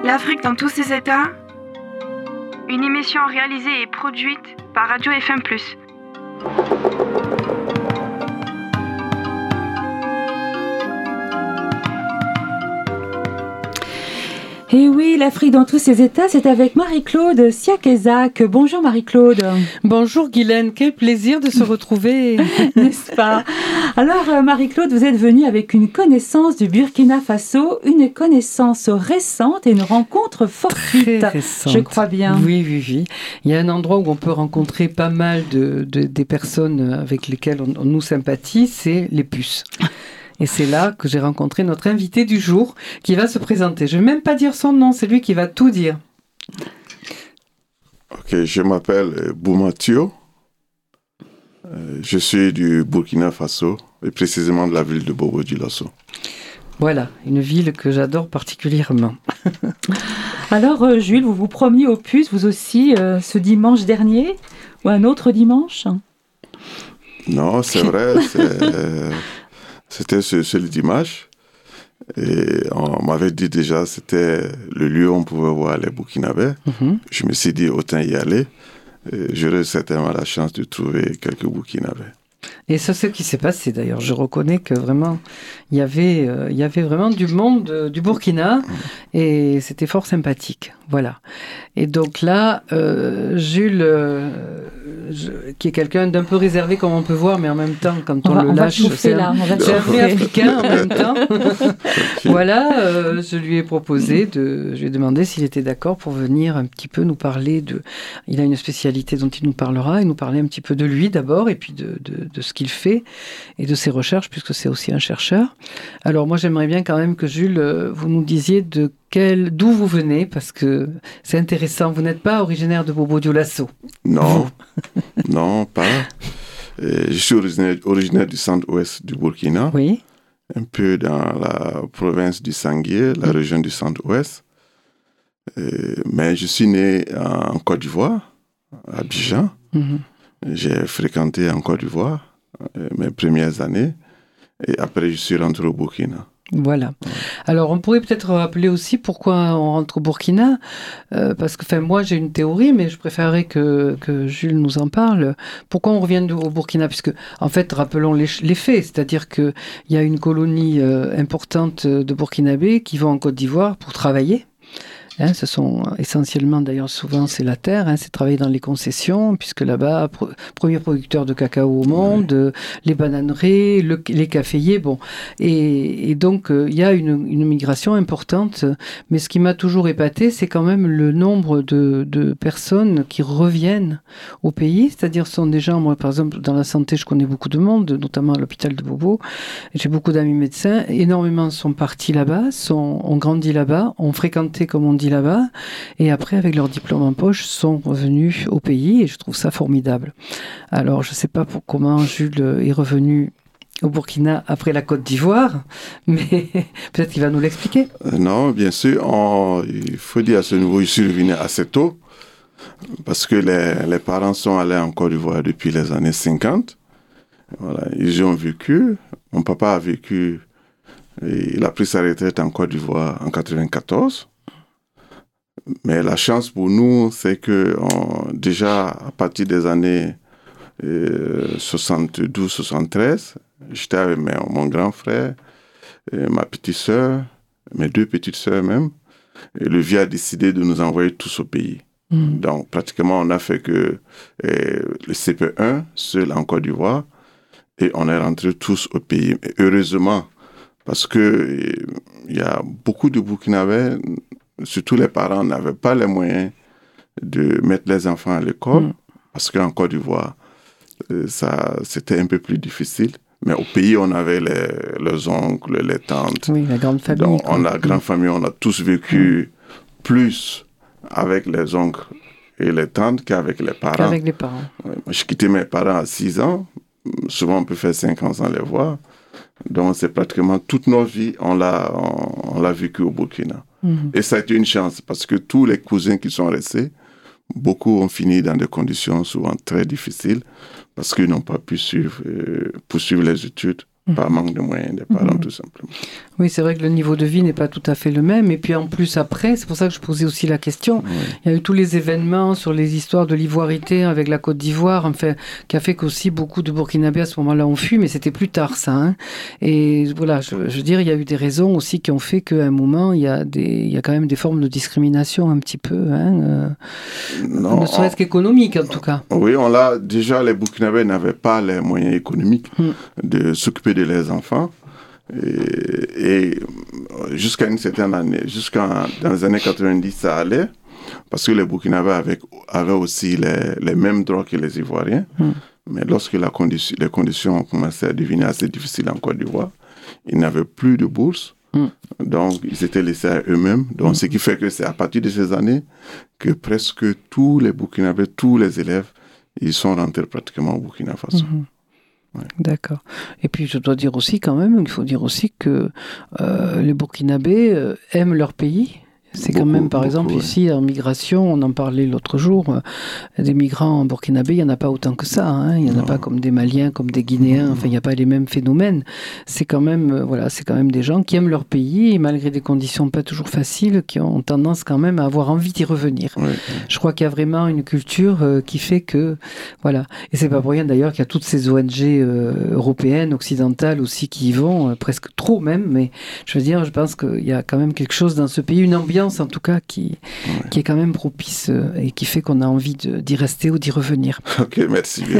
L'Afrique dans tous ses états. Une émission réalisée et produite par Radio FM+. Et oui, l'Afrique dans tous ses états, c'est avec Marie-Claude Siakezak. Bonjour Marie-Claude. Bonjour Guylaine, quel plaisir de se retrouver. N'est-ce pas? Alors Marie-Claude, vous êtes venue avec une connaissance du Burkina Faso, une connaissance récente et une rencontre fortuite. Très récente. Je crois bien. Oui. Il y a un endroit où on peut rencontrer pas mal des personnes avec lesquelles on nous sympathise, c'est les puces. Et c'est là que j'ai rencontré notre invité du jour qui va se présenter. Je ne vais même pas dire son nom, c'est lui qui va tout dire. Ok, je m'appelle Boumatio. Je suis du Burkina Faso et précisément de la ville de Bobo-Dioulasso. Voilà, une ville que j'adore particulièrement. Alors Jules, vous vous promeniez aux puces, vous aussi, ce dimanche dernier ou un autre dimanche? Non, c'est vrai, c'était ce dimanche. Et on m'avait dit déjà c'était le lieu où on pouvait voir les Burkinabés. Mm-hmm. Je me suis dit autant y aller. J'aurais certainement la chance de trouver quelques Burkinabés. Et c'est ce qui s'est passé d'ailleurs. Je reconnais que vraiment, il y avait vraiment du monde du Burkina et c'était fort sympathique. Voilà. Et donc là, Jules, qui est quelqu'un d'un peu réservé comme on peut voir, mais en même temps, quand on le lâche, c'est un vrai africain en même temps. Voilà, je lui ai proposé, je lui ai demandé s'il était d'accord pour venir un petit peu nous parler de... Il a une spécialité dont il nous parlera, et nous parler un petit peu de lui d'abord, et puis de ce qu'il fait, et de ses recherches, puisque c'est aussi un chercheur. Alors moi, j'aimerais bien quand même que Jules, vous nous disiez d'où vous venez, parce que c'est intéressant. Vous n'êtes pas originaire de Bobo-Dioulasso. Non, non, pas. Je suis originaire du centre-ouest du Burkina. Oui. Un peu dans la province du Sanguier, la région du centre-ouest. Mais je suis né en Côte d'Ivoire, à Abidjan. Mm-hmm. J'ai fréquenté en Côte d'Ivoire mes premières années. Et après, je suis rentré au Burkina. Voilà. Alors, on pourrait peut-être rappeler aussi pourquoi on rentre au Burkina, parce que, moi, j'ai une théorie, mais je préférerais que Jules nous en parle. Pourquoi on revient au Burkina? Puisque, en fait, rappelons les faits, c'est-à-dire qu'il y a une colonie importante de Burkinabés qui vont en Côte d'Ivoire pour travailler. Ce sont essentiellement, d'ailleurs, souvent, c'est la terre, c'est travailler dans les concessions, puisque là-bas, premier producteur de cacao au monde, les bananeraies, les caféiers, bon. Et donc, il y a une migration importante, mais ce qui m'a toujours épaté, c'est quand même le nombre de personnes qui reviennent au pays, c'est-à-dire sont des gens, moi, par exemple, dans la santé, je connais beaucoup de monde, notamment à l'hôpital de Bobo, j'ai beaucoup d'amis médecins, énormément sont partis là-bas, ont grandi là-bas, ont fréquenté, comme on dit, là-bas, et après, avec leur diplôme en poche, sont revenus au pays, et je trouve ça formidable. Alors, je ne sais pas comment Jules est revenu au Burkina après la Côte d'Ivoire, mais peut-être qu'il va nous l'expliquer. Non, bien sûr, il faut dire à ce niveau, je suis revenu assez tôt, parce que les parents sont allés en Côte d'Ivoire depuis les années 50. Voilà, ils y ont vécu. Mon papa a vécu, il a pris sa retraite en Côte d'Ivoire en 1994. Mais la chance pour nous, c'est que déjà à partir des années 72-73, j'étais avec mon grand frère, ma petite sœur, mes deux petites sœurs même, et le vieux a décidé de nous envoyer tous au pays. Mmh. Donc pratiquement on n'a fait que le CP1 seul en Côte d'Ivoire, et on est rentrés tous au pays. Et heureusement, parce que il y a beaucoup de Burkinabés, surtout les parents n'avaient pas les moyens de mettre les enfants à l'école, parce qu'en Côte d'Ivoire, c'était un peu plus difficile. Mais au pays, on avait les oncles, les tantes. Oui, la grande famille. Donc, la grande famille, on a tous vécu plus avec les oncles et les tantes qu'avec les parents. Qu'avec les parents. Ouais, moi, je quittais mes parents à 6 ans. Souvent, on peut faire 5 ans sans les voir. Donc, c'est pratiquement toute notre vie, on l'a vécu au Burkina. Et ça a été une chance, parce que tous les cousins qui sont restés, beaucoup ont fini dans des conditions souvent très difficiles, parce qu'ils n'ont pas pu poursuivre les études Par manque de moyens des parents, tout simplement. Oui, c'est vrai que le niveau de vie n'est pas tout à fait le même. Et puis en plus, après, c'est pour ça que je posais aussi la question. Oui. Il y a eu tous les événements sur les histoires de l'ivoirité avec la Côte d'Ivoire, enfin, qui a fait qu'aussi beaucoup de Burkinabés à ce moment-là ont fui, mais c'était plus tard, ça. Hein. Et voilà, je veux dire, il y a eu des raisons aussi qui ont fait qu'à un moment, il y a quand même des formes de discrimination un petit peu, hein, ne serait-ce qu'économique en tout cas. Oui, déjà, les Burkinabés n'avaient pas les moyens économiques de s'occuper de leurs enfants. Et jusqu'à une certaine année, dans les années 90, ça allait, parce que les Burkinabés avaient aussi les mêmes droits que les Ivoiriens. Mais lorsque les conditions ont commencé à devenir assez difficiles en Côte d'Ivoire, ils n'avaient plus de bourse. Donc, ils étaient laissés à eux-mêmes. Donc, ce qui fait que c'est à partir de ces années que presque tous les Burkinabés, tous les élèves, ils sont rentrés pratiquement au Burkina Faso. Ouais. D'accord. Et puis je dois dire aussi quand même, il faut dire aussi que les Burkinabés aiment leur pays. C'est quand même, par exemple, ici, en migration, on en parlait l'autre jour, des migrants burkinabés, il n'y en a pas autant que ça. Hein. Il n'y en a pas comme des Maliens, comme des Guinéens. Enfin, il n'y a pas les mêmes phénomènes. C'est quand même, c'est quand même des gens qui aiment leur pays, et malgré des conditions pas toujours faciles, qui ont tendance quand même à avoir envie d'y revenir. Oui. Je crois qu'il y a vraiment une culture qui fait que, voilà. Et c'est pas pour rien d'ailleurs qu'il y a toutes ces ONG européennes, occidentales aussi qui y vont, presque trop même. Mais je veux dire, je pense qu'il y a quand même quelque chose dans ce pays, une ambiance en tout cas qui est quand même propice et qui fait qu'on a envie d'y rester ou d'y revenir. Ok, merci bien.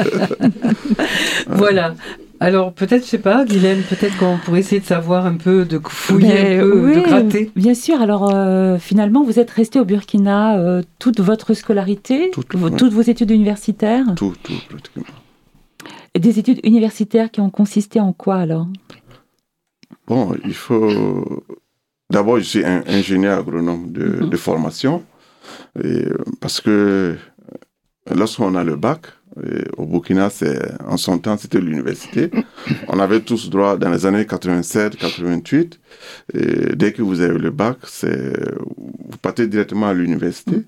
Voilà. Alors peut-être, je sais pas, Guylaine, peut-être qu'on pourrait essayer de savoir un peu, de fouiller un peu, de gratter. Bien sûr. Alors finalement, vous êtes resté au Burkina toute votre scolarité, toutes vos études universitaires. Tout, pratiquement. Et des études universitaires qui ont consisté en quoi alors? Bon, il faut... D'abord, je suis un ingénieur agronome de formation, parce que lorsqu'on a le bac, au Burkina, en son temps, c'était l'université. On avait tous droit, dans les années 87, 88, dès que vous avez le bac, vous partez directement à l'université.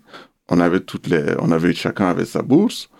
Chacun avait sa bourse.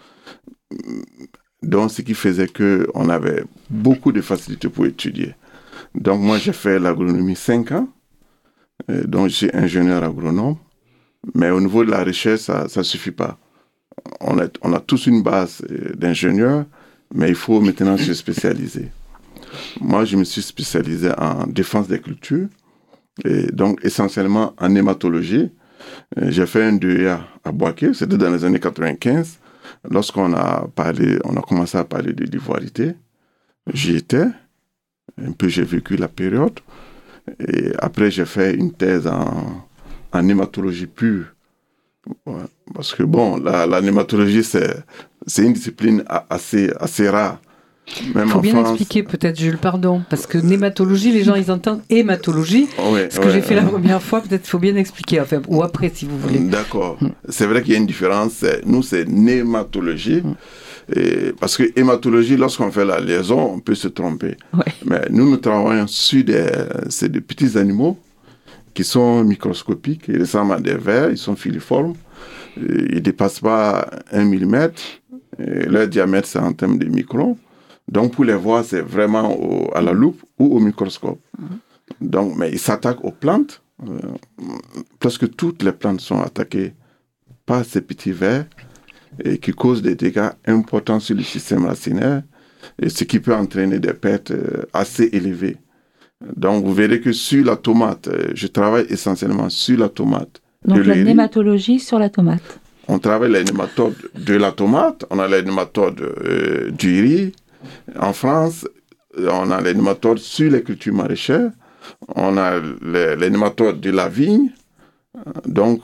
Donc, ce qui faisait qu'on avait beaucoup de facilité pour étudier. Donc, moi, j'ai fait l'agronomie 5 ans. Donc, je suis ingénieur agronome, mais au niveau de la recherche, ça ne suffit pas. On a tous une base d'ingénieurs, mais il faut maintenant se spécialiser. Moi, je me suis spécialisé en défense des cultures, et donc essentiellement en hématologie. J'ai fait un DEA à Boaké, c'était dans les années 95, lorsqu'on a commencé à parler de l'ivoirité. J'y étais, un peu j'ai vécu la période. Et après, j'ai fait une thèse en hématologie pure. Ouais, parce que bon, la hématologie, c'est une discipline assez rare. Il faut bien expliquer peut-être, Jules, pardon, parce que nématologie, les gens, ils entendent hématologie. Ce que j'ai fait la première fois, peut-être il faut bien expliquer, enfin, ou après, si vous voulez. D'accord. C'est vrai qu'il y a une différence. Nous, c'est nématologie. Parce que hématologie, lorsqu'on fait la liaison, on peut se tromper. Ouais. Mais nous travaillons sur c'est des petits animaux qui sont microscopiques, ils ressemblent à des vers, ils sont filiformes, ils ne dépassent pas 1 mm, leur diamètre c'est en termes de microns. Donc pour les voir, c'est vraiment à la loupe ou au microscope. Donc, mais ils s'attaquent aux plantes. Presque toutes les plantes sont attaquées par ces petits vers, et qui cause des dégâts importants sur le système racinaire, et ce qui peut entraîner des pertes assez élevées. Donc, vous verrez que sur la tomate, je travaille essentiellement sur la tomate. Donc, la nématologie sur la tomate. On travaille les nématodes de la tomate, on a les nématodes du riz. En France, on a les nématodes sur les cultures maraîchères, on a les nématodes de la vigne. Donc,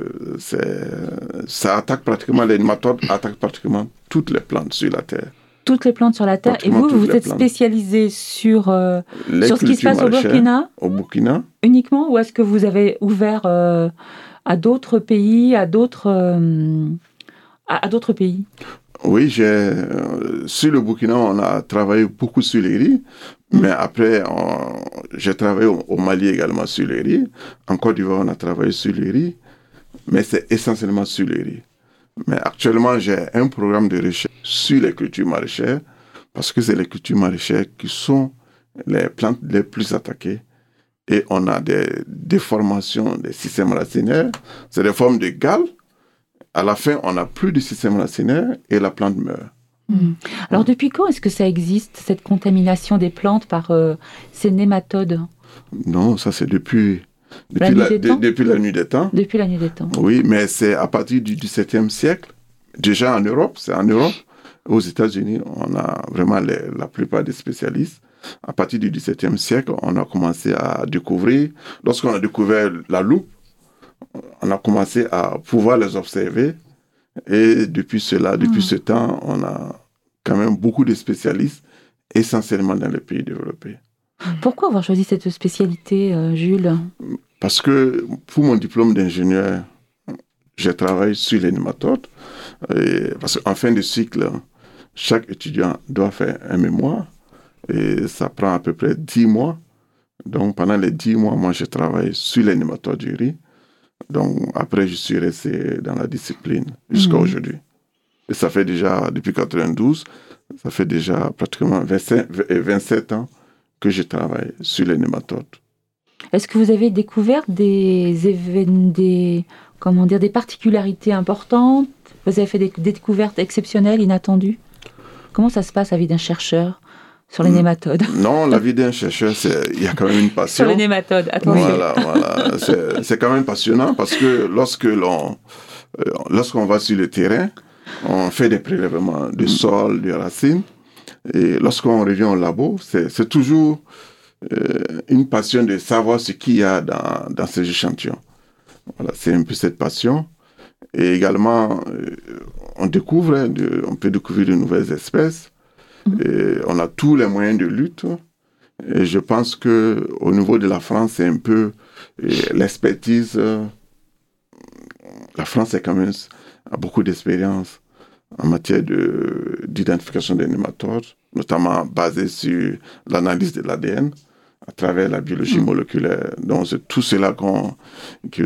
ça attaque pratiquement, les nématodes attaquent pratiquement toutes les plantes sur la Terre. Toutes les plantes sur la Terre. Et vous êtes spécialisé sur ce qui se passe au Burkina? Au Burkina. Uniquement? Ou est-ce que vous avez ouvert à d'autres pays, à d'autres pays? Oui, sur le Burkina, on a travaillé beaucoup sur les riz. Mais après, j'ai travaillé au Mali également sur les riz. En Côte d'Ivoire, on a travaillé sur les riz. Mais c'est essentiellement sur les riz. Mais actuellement, j'ai un programme de recherche sur les cultures maraîchères parce que c'est les cultures maraîchères qui sont les plantes les plus attaquées. Et on a des déformations des systèmes racinaires. C'est des formes de galles. À la fin, on n'a plus de système racinaire et la plante meurt. Alors, depuis quand est-ce que ça existe, cette contamination des plantes par ces nématodes? Non, ça c'est depuis la nuit des temps. Depuis la nuit des temps. Oui, mais c'est à partir du XVIIe siècle. Déjà en Europe, aux États-Unis, on a vraiment la plupart des spécialistes. À partir du XVIIe siècle, on a commencé à découvrir. Lorsqu'on a découvert la loupe, on a commencé à pouvoir les observer. Et depuis ce temps, on a quand même beaucoup de spécialistes, essentiellement dans les pays développés. Pourquoi avoir choisi cette spécialité, Jules? Parce que pour mon diplôme d'ingénieur, je travaille sur les nématodes. Parce qu'en fin de cycle, chaque étudiant doit faire un mémoire. Et ça prend à peu près 10 mois. Donc, pendant les 10 mois, moi, je travaille sur les nématodes du riz. Donc, après, je suis resté dans la discipline jusqu'à aujourd'hui. Et ça fait déjà, depuis 92, ça fait déjà pratiquement 27 ans que je travaille sur les nématodes. Est-ce que vous avez découvert des particularités importantes? Vous avez fait des découvertes exceptionnelles, inattendues? Comment ça se passe la vie d'un chercheur sur les nématodes? Non, la vie d'un chercheur, il y a quand même une passion. Sur les nématodes, attention. Voilà. C'est quand même passionnant parce que lorsqu'on va sur le terrain, on fait des prélèvements de sol, de racines. Et lorsqu'on revient au labo, c'est toujours une passion de savoir ce qu'il y a dans ces échantillons. Voilà, c'est un peu cette passion. Et également, on peut découvrir de nouvelles espèces. Et on a tous les moyens de lutte. Et je pense qu'au niveau de la France, c'est un peu l'expertise. La France a beaucoup d'expérience en matière d'identification des nématodes, notamment basée sur l'analyse de l'ADN à travers la biologie moléculaire. Donc c'est tout cela qui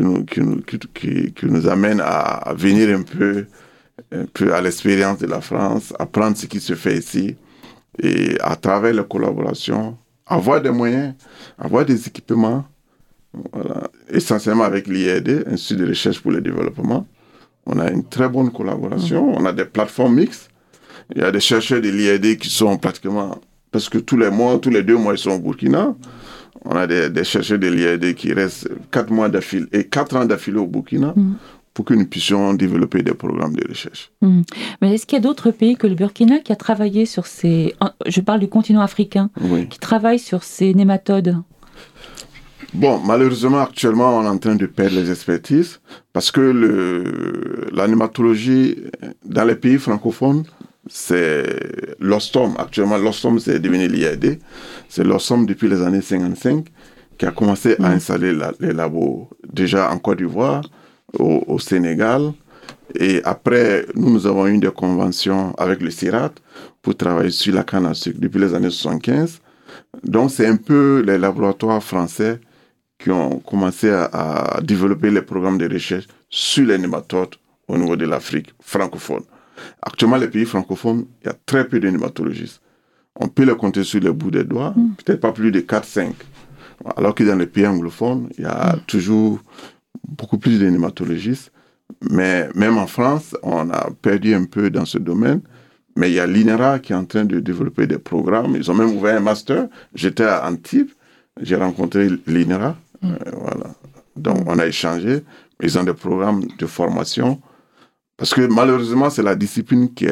nous amène à venir un peu à l'expérience de la France, apprendre ce qui se fait ici. Et à travers la collaboration, avoir des moyens, avoir des équipements, voilà. Essentiellement avec l'IAD, Institut de recherche pour le développement. On a une très bonne collaboration, on a des plateformes mixtes. Il y a des chercheurs de l'IAD qui sont pratiquement, parce que tous les 2 mois, ils sont au Burkina. On a des chercheurs de l'IAD qui restent 4 mois d'affilée et 4 ans d'affilée au Burkina. Pour que nous puissions développer des programmes de recherche. Mais est-ce qu'il y a d'autres pays que le Burkina qui a travaillé sur je parle du continent africain, qui travaillent sur ces nématodes? Bon, malheureusement, actuellement, on est en train de perdre les expertises parce que la nématologie dans les pays francophones, c'est l'OSTOM. Actuellement, l'OSTOM, c'est devenu l'IAD. C'est l'OSTOM depuis les années 55 qui a commencé à installer les labos déjà en Côte d'Ivoire, au Sénégal. Et après, nous avons eu des conventions avec le CIRAD pour travailler sur la canne à sucre depuis les années 75. Donc, c'est un peu les laboratoires français qui ont commencé à développer les programmes de recherche sur les nématodes au niveau de l'Afrique francophone. Actuellement, les pays francophones, il y a très peu de nématologistes. On peut les compter sur les bouts des doigts, peut-être pas plus de 4-5. Alors que dans les pays anglophones, il y a toujours beaucoup plus de nématologistes. Mais même en France, on a perdu un peu dans ce domaine. Mais il y a l'INRA qui est en train de développer des programmes. Ils ont même ouvert un master. J'étais à Antibes, j'ai rencontré l'INRA. Voilà. Donc, on a échangé. Ils ont des programmes de formation. Parce que malheureusement, c'est la discipline qui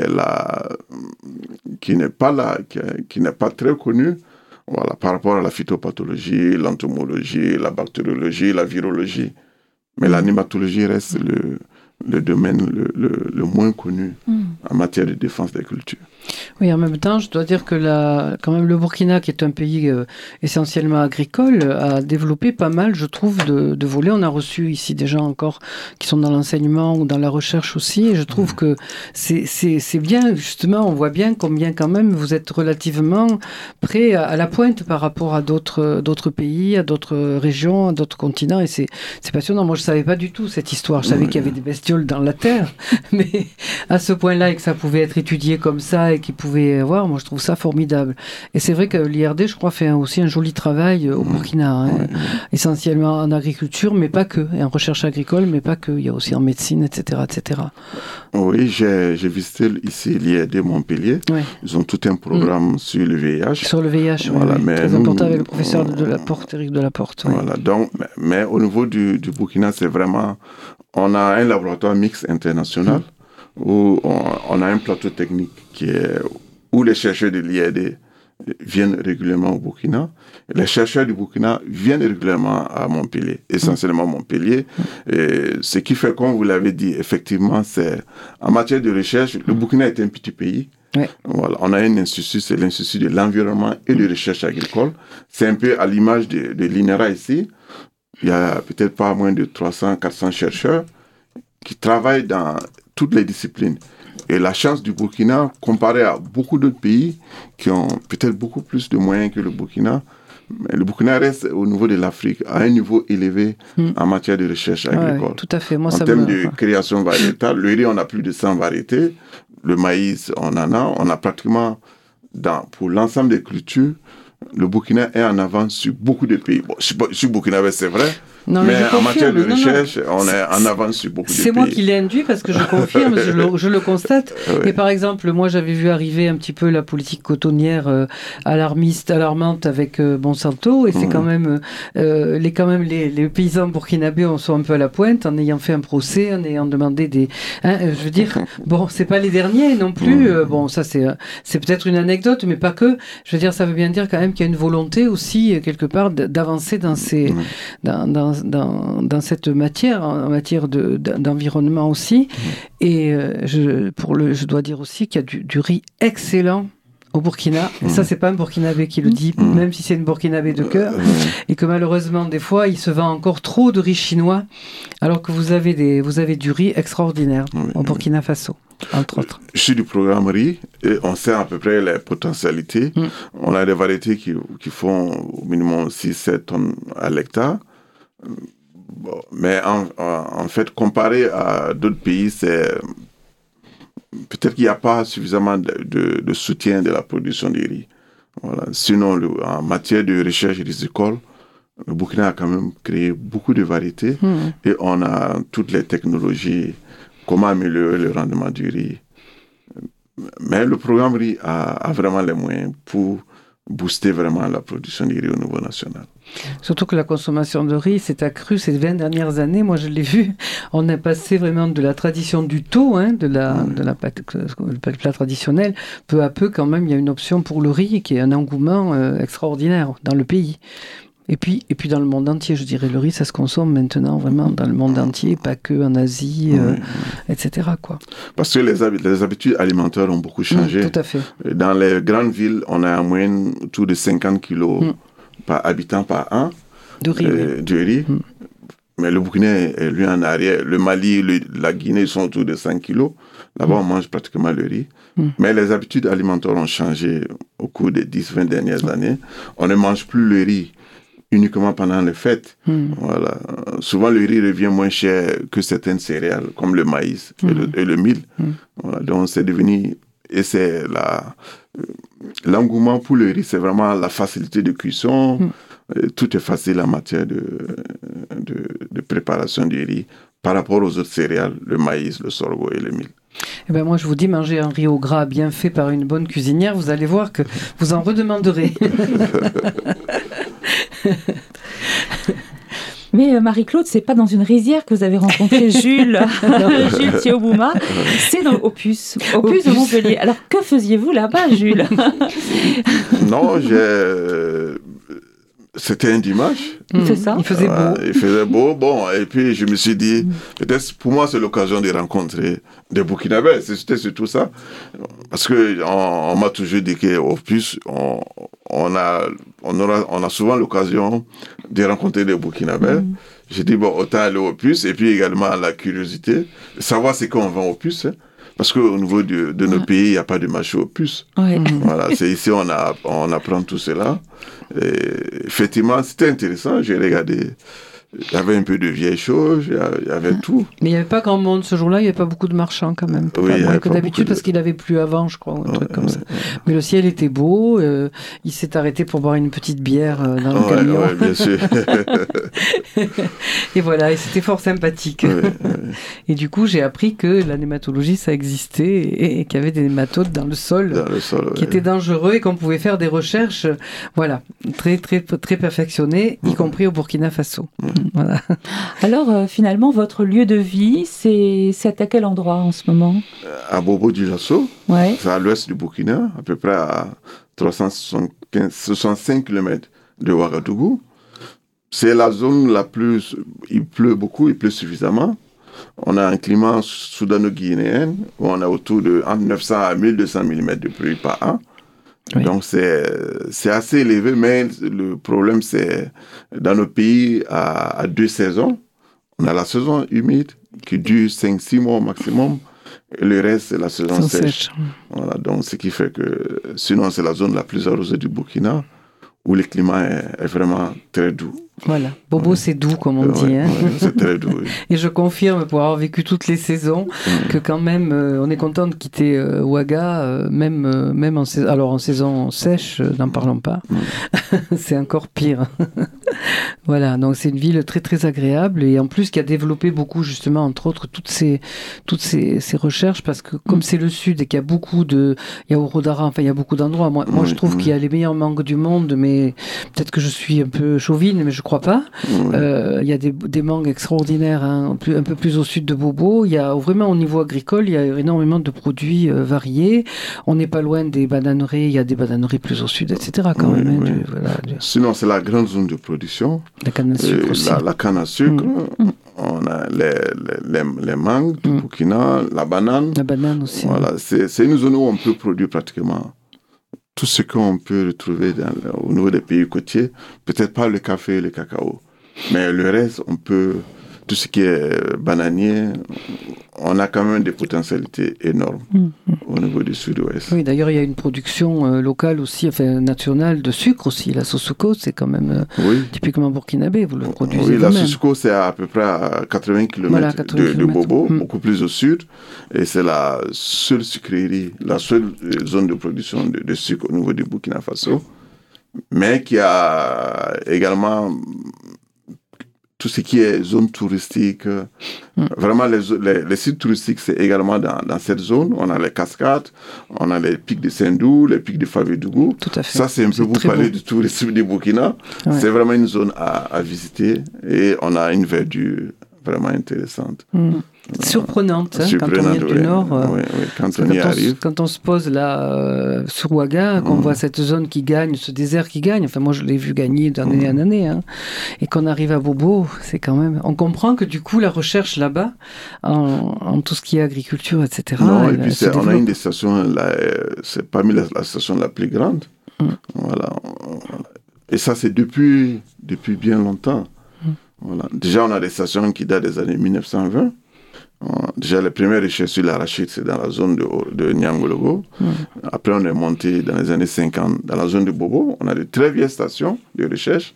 n'est pas très connue. Voilà, par rapport à la phytopathologie, l'entomologie, la bactériologie, la virologie. Mais la nématologie reste le domaine le moins connu en matière de défense des cultures. Oui, en même temps, je dois dire que quand même le Burkina, qui est un pays essentiellement agricole, a développé pas mal, je trouve, de volets. On a reçu ici des gens encore qui sont dans l'enseignement ou dans la recherche aussi, et je trouve que c'est bien, justement, on voit bien combien quand même vous êtes relativement près à la pointe par rapport à d'autres pays, à d'autres régions, à d'autres continents, et c'est passionnant. Moi, je ne savais pas du tout cette histoire. Je savais qu'il y avait des bestioles dans la terre, mais à ce point-là que ça pouvait être étudié comme ça et qu'il pouvait avoir, moi je trouve ça formidable. Et c'est vrai que l'IRD, je crois, fait aussi un joli travail au Burkina, essentiellement en agriculture, mais pas que, et en recherche agricole, mais pas que, il y a aussi en médecine, etc. etc. Oui, j'ai visité ici l'IRD Montpellier. Ouais. Ils ont tout un programme sur le VIH. Sur le VIH, voilà, mais très important avec le professeur Éric Delaporte. Voilà, donc, mais au niveau du Burkina, c'est vraiment... On a un laboratoire mixte international où on a un plateau technique où les chercheurs de l'IRD viennent régulièrement au Burkina. Les chercheurs du Burkina viennent régulièrement à Montpellier, essentiellement Montpellier. Et ce qui fait, comme vous l'avez dit, effectivement, c'est en matière de recherche, le Burkina est un petit pays. Ouais. Voilà, on a un institut, c'est l'Institut de l'environnement et de recherche agricole. C'est un peu à l'image de l'INRA ici. Il y a peut-être pas moins de 300, 400 chercheurs qui travaillent dans toutes les disciplines. Et la chance du Burkina, comparée à beaucoup d'autres pays qui ont peut-être beaucoup plus de moyens que le Burkina, mais le Burkina reste au niveau de l'Afrique à un niveau élevé en matière de recherche agricole. Ouais, tout à fait. Moi, en termes de création variétale, le riz, on a plus de 100 variétés. Le maïs, on en a. On a pratiquement, pour l'ensemble des cultures, le Burkina est en avance sur beaucoup de pays. Bon, sur Burkina, c'est vrai. Non, mais en matière de recherche, on est en avance sur beaucoup de pays. C'est moi qui l'ai induit parce que je confirme, je le constate. Oui. Et par exemple, moi j'avais vu arriver un petit peu la politique cotonnière alarmante avec Monsanto, et c'est quand même, les paysans burkinabés sont un peu à la pointe en ayant fait un procès, en ayant demandé des... je veux dire, bon, c'est pas les derniers non plus, bon, ça c'est peut-être une anecdote, mais pas que. Je veux dire, ça veut bien dire quand même qu'il y a une volonté aussi, quelque part, d'avancer dans ces... Dans cette matière, en matière d'environnement aussi. Et je dois dire aussi qu'il y a du riz excellent au Burkina. Et ça, c'est pas un Burkinabé qui le dit, même si c'est une Burkinabé de cœur. Et que malheureusement, des fois, il se vend encore trop de riz chinois, alors que vous avez du riz extraordinaire au Burkina Faso, entre autres. Je suis du programme riz et on sait à peu près les potentialités. On a des variétés qui font au minimum 6-7 tonnes à l'hectare. Bon, mais en fait, comparé à d'autres pays, c'est peut-être qu'il n'y a pas suffisamment de soutien de la production du riz. Voilà. Sinon, en matière de recherche risicole, le Burkina a quand même créé beaucoup de variétés et on a toutes les technologies, comment améliorer le rendement du riz. Mais le programme riz a vraiment les moyens pour booster vraiment la production du riz au niveau national. Surtout que la consommation de riz s'est accrue ces 20 dernières années. Moi, je l'ai vu. On est passé vraiment de la tradition du taux, de la plat traditionnel. Peu à peu, quand même, il y a une option pour le riz qui est un engouement extraordinaire dans le pays. Et puis dans le monde entier, je dirais, le riz, ça se consomme maintenant vraiment dans le monde entier, pas que en Asie, etc. quoi. Parce que les habitudes alimentaires ont beaucoup changé. Tout à fait. Dans les grandes villes, on a en moyenne autour de 50 kilos par habitant par an de riz. Mais le Burkina est lui en arrière. Le Mali, la Guinée, ils sont autour de 5 kilos. Là-bas, on mange pratiquement le riz. Mais les habitudes alimentaires ont changé au cours des 10-20 dernières années. On ne mange plus le riz uniquement pendant les fêtes. Voilà. Souvent, le riz revient moins cher que certaines céréales, comme le maïs et le mil. Voilà. Donc, c'est devenu... Et c'est l'engouement pour le riz, c'est vraiment la facilité de cuisson. Tout est facile en matière de préparation du riz par rapport aux autres céréales, le maïs, le sorgho et le mil. Eh ben moi, je vous dis, manger un riz au gras bien fait par une bonne cuisinière, vous allez voir que vous en redemanderez. Mais Marie-Claude, c'est pas dans une rizière que vous avez rencontré Jules Thiaobouma, c'est dans Opus de Montpellier. Alors, que faisiez-vous là-bas, Jules? Non, c'était un dimanche. C'est ça. Il faisait beau. Il faisait beau, bon, et puis je me suis dit, peut-être pour moi c'est l'occasion de rencontrer des Burkinabés, c'était surtout ça. Parce qu'on m'a toujours dit qu'au plus, on a souvent l'occasion de rencontrer des Burkinabés. J'ai dit, bon, autant aller au plus, et puis également la curiosité, savoir ce qu'on vend au plus. Parce qu'au niveau de nos pays, il n'y a pas de marché aux puces. Voilà, c'est ici on apprend tout cela. Et effectivement, c'était intéressant. J'ai regardé Il y avait un peu de vieilles choses, il y avait tout. Mais il n'y avait pas grand monde ce jour-là, il n'y avait pas beaucoup de marchands quand même. Oui, pas moins que d'habitude parce qu'il avait plu avant, je crois, ou un truc comme ça. Mais le ciel était beau, il s'est arrêté pour boire une petite bière dans le camion. Oui, bien sûr. Et voilà, et c'était fort sympathique. Et du coup, j'ai appris que la nématologie, ça existait et qu'il y avait des nématodes dans le sol qui étaient dangereux et qu'on pouvait faire des recherches, voilà, très, très, très perfectionnées, y compris au Burkina Faso. Voilà. Alors, finalement, votre lieu de vie, c'est à quel endroit en ce moment? À Bobo-Dioulasso, ouais. C'est à l'ouest du Burkina, à peu près à 365 km de Ouagadougou. C'est la zone la plus... Il pleut beaucoup, il pleut suffisamment. On a un climat soudano-guinéen où on a autour de entre 900 à 1200 mm de pluie par an. Oui. Donc, c'est assez élevé, mais le problème, c'est dans nos pays à 2 saisons. On a la saison humide qui dure 5-6 mois au maximum. Et le reste, c'est la saison sèche. Voilà, donc, ce qui fait que, sinon, c'est la zone la plus arrosée du Burkina, où le climat est vraiment très doux. Voilà, Bobo c'est doux comme on dit. Hein. C'est très doux. Oui. Et je confirme pour avoir vécu toutes les saisons que quand même on est content de quitter Ouaga, même en saison sèche, n'en parlons pas. C'est encore pire. Voilà, donc c'est une ville très très agréable et en plus qui a développé beaucoup justement entre autres toutes ces recherches parce que comme c'est le sud et qu'il y a beaucoup il y a Orodara, enfin il y a beaucoup d'endroits. Moi je trouve qu'il y a les meilleurs mangues du monde, mais peut-être que je suis un peu chauvine, mais je crois pas. Il y a des mangues extraordinaires un peu plus au sud de Bobo. Il y a vraiment au niveau agricole, il y a énormément de produits variés. On n'est pas loin des bananeries, il y a des bananeries plus au sud, etc. quand même. Oui. Sinon, c'est la grande zone de production. La canne à sucre aussi. La canne à sucre. On a les mangues du Burkina, la banane. La banane aussi. Voilà, c'est une zone où on peut produire pratiquement tout ce qu'on peut retrouver au niveau des pays côtiers. Peut-être pas le café et le cacao, mais le reste, on peut... Tout ce qui est bananier, on a quand même des potentialités énormes au niveau du sud-ouest. Oui, d'ailleurs, il y a une production locale aussi, enfin nationale, de sucre aussi. La Sosoko, c'est quand même typiquement burkinabé, vous le produisez Oui, vous-même. La Sosoko, c'est à peu près à 80 km de Bobo, beaucoup plus au sud. Et c'est la seule sucrerie, la seule zone de production de sucre au niveau du Burkina Faso, mais qui a également... tout ce qui est zone touristique. Vraiment, les sites touristiques, c'est également dans cette zone. On a les cascades, on a les pics de Sendou, les pics de Favédougou. Tout à fait. Ça, c'est un peu vous parler du tourisme du Burkina. Ouais. C'est vraiment une zone à visiter et on a une verdure vraiment intéressante. Surprenante, quand on vient du Nord. Quand on se pose là sur Ouaga, qu'on voit cette zone qui gagne, ce désert qui gagne, enfin moi je l'ai vu gagner d'année en année, et qu'on arrive à Bobo, c'est quand même... On comprend que du coup la recherche là-bas, en tout ce qui est agriculture, etc. Non, et puis on a une des stations, c'est parmi la station la plus grande. Voilà. Et ça c'est depuis bien longtemps. Voilà. Déjà on a des stations qui datent des années 1920. Déjà, les premières recherches sur l'arachide, c'est dans la zone de Niangologo. Après, on est monté dans les années 50 dans la zone de Bobo. On a de très vieilles stations de recherche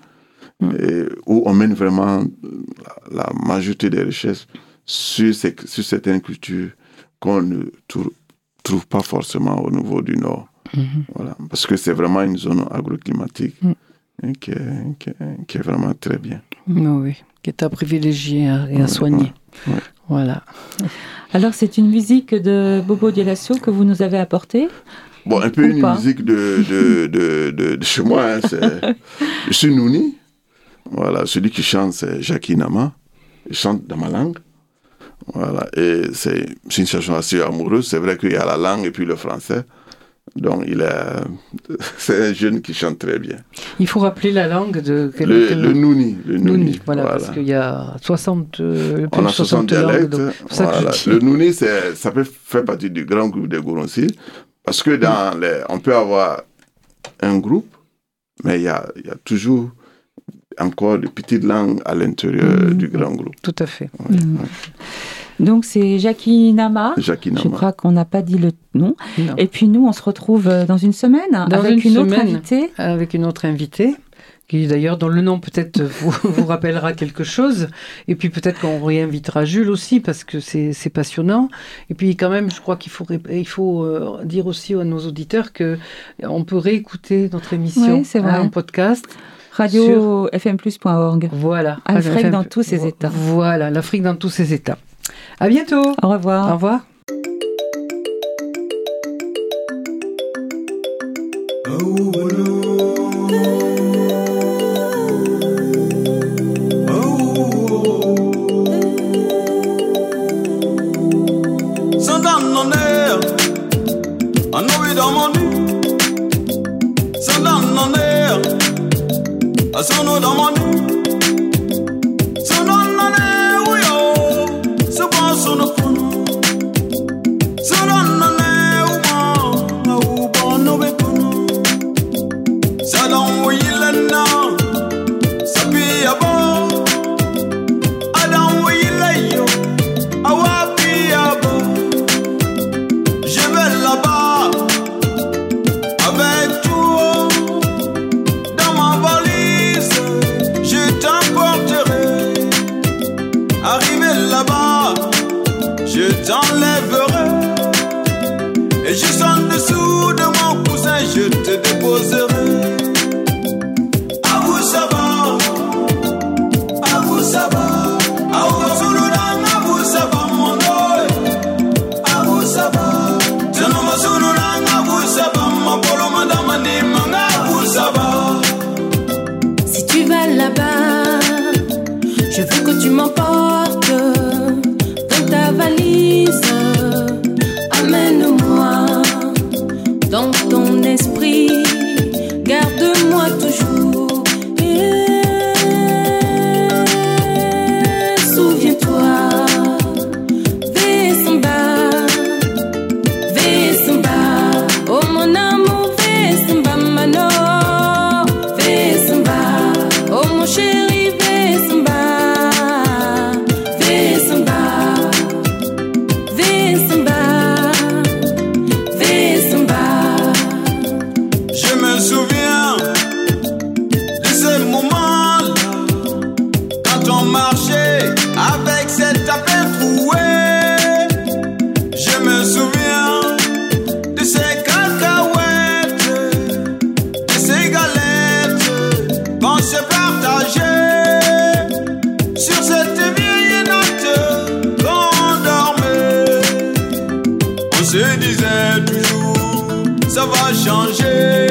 où on mène vraiment la majorité des recherches sur certaines cultures qu'on ne trouve pas forcément au niveau du Nord. Voilà. Parce que c'est vraiment une zone agroclimatique qui est vraiment très bien. Oui, qui est à privilégier et à soigner. Voilà. Alors, c'est une musique de Bobo Dioulasso que vous nous avez apportée? Bon, un peu une musique de chez moi. Je suis Nouni. Voilà, celui qui chante, c'est Jackie Nama. Il chante dans ma langue. Voilà, et c'est une chanson assez amoureuse. C'est vrai qu'il y a la langue et puis le français. Donc, c'est un jeune qui chante très bien. Il faut rappeler la langue de... Le Nouni. Le Nouni, voilà, parce qu'il y a 60 on a 60 dialectes. Voilà. Le Nouni, ça peut faire partie du grand groupe des Goronsi, parce que on peut avoir un groupe, mais il y a toujours encore des petites langues à l'intérieur du grand groupe. Tout à fait. Ouais. Donc, c'est Jackie Nama. Je crois qu'on n'a pas dit le nom. Non. Et puis, nous, on se retrouve dans une semaine avec une autre invitée. Avec une autre invitée qui d'ailleurs, dont le nom peut-être vous rappellera quelque chose. Et puis peut-être qu'on réinvitera Jules aussi, parce que c'est passionnant. Et puis quand même, je crois qu'il faut dire aussi à nos auditeurs qu'on peut réécouter notre émission en podcast. Radio-fmplus.org. Voilà. L'Afrique dans tous ses états. Voilà, l'Afrique dans tous ses états. À bientôt. Au revoir. Au revoir. Sono domani, sono nane uyo, sono kono, sono nane uma, uba no be kono, sadam uyilana, sabi abo, adam uyilayo, awapi abo, je vais là-bas avec toi dans ma valise. Arrivé là-bas, je t'enlèverai. Et juste en dessous de mon coussin, je te déposerai. À vous ça va, à vous ça va. À vous souloudan, à vous ça va mon oeil. À vous ça va. Tenoma souloudan, à vous ça va. Ma polo madamani, à vous ça va. Si tu vas là-bas, je veux que tu m'emportes dans ta valise. Amène-moi dans ton esprit. Garde-moi toujours. Souviens-toi. Vesamba, Vesamba. Oh mon amour, Vesamba, mano. Vesamba, oh mon chéri, Vesamba. Se disait toujours, ça va changer.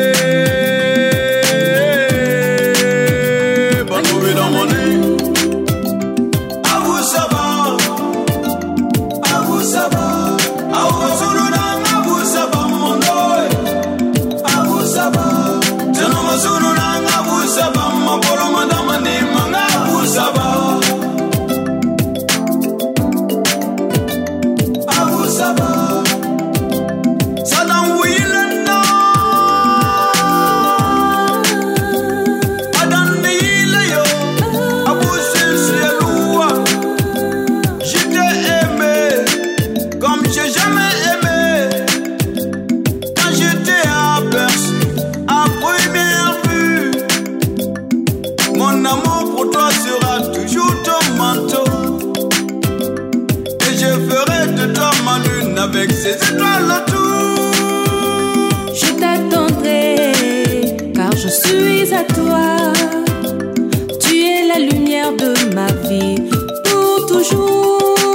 Pas trouvé dans mon lit. À vous ça va, à vous ça va. À vous souloudan, à vous ça va mon oeil. À vous ça va. Tenons ma souloudan, à vous ça va. Ma polo madame ni à vous ça va. À vous ça va. Avec ces étoiles autour, je t'attendrai, car je suis à toi. Tu es la lumière de ma vie, pour toujours.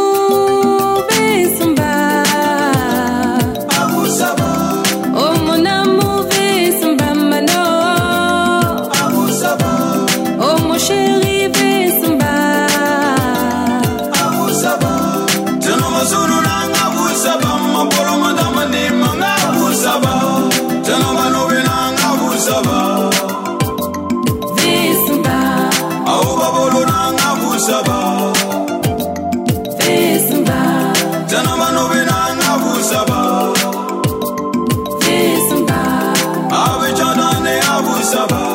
Vesamba, à vous ça va. Oh mon amour, Vesamba, mano. À vous ça va. Oh mon chéri, Vesamba. À vous ça va. Tenons ma souloudan. Ma polo madame ni à vous ça va. Tenons ma novena à vous ça va. Vesamba. Au babolo à vous ça va. Vesamba. Tenons ma novena à vous ça va. Vesamba. Avec Jordan à vous ça va.